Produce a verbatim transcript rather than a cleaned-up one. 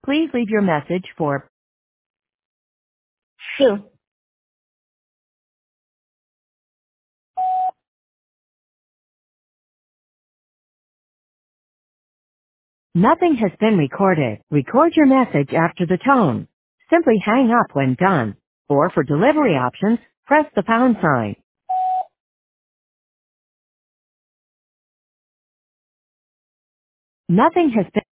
Please leave your message for Sue. Nothing has been recorded. Record your message after the tone. Simply hang up when done. Or for delivery options, press the pound sign. Nothing has been